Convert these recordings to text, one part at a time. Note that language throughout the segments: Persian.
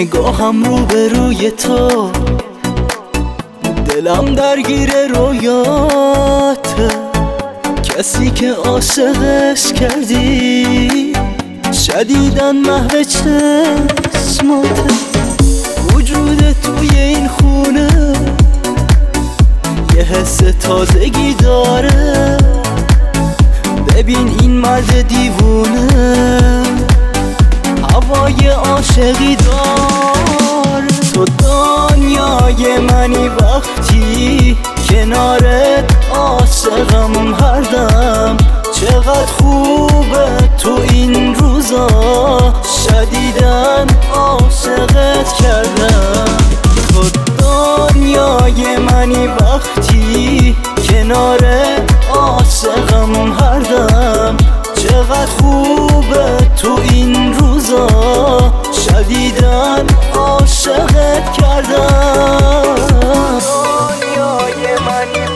نگاهم رو به روی تو، دلم درگیر رویاته. کسی که عاشقش کردی شدیدن محو چشماته. وجود توی این خونه یه حس تازگی داره. ببین این مرد دیوونه هوای عاشقی داره. تو دنیای منی وقتی کنارت عاشقم هر دم. چقدر خوبه تو این روزا شدیدن عاشقت کردم. تو دنیای منی وقتی کنارت عاشقم هر دم. چقدر خوبه تو این روزا شدیدن عاشقت کردم. دنیای منی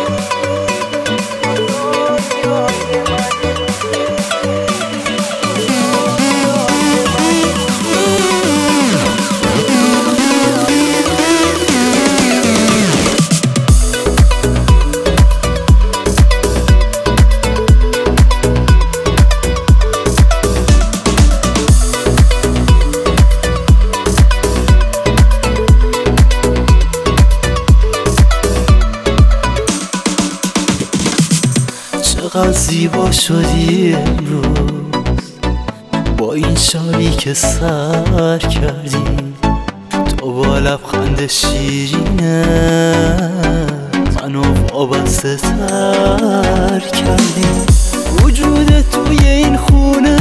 چقدر زیبا شدی امروز با این شالی که سر کردی. تو با لبخند شیرینه منو وابسته تر کردی. وجود توی این خونه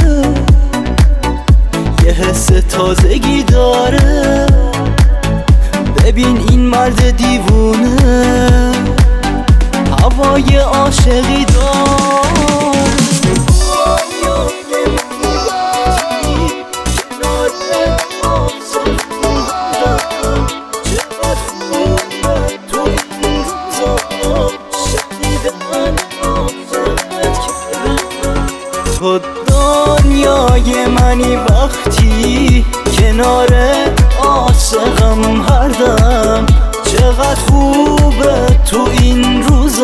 یه حس تازگی داره. ببین این مرد دیوونه هوای عاشقی دار. تو دنیای منی وقتی کنار عاشقم هر دم. چقدر خوبه تو این روز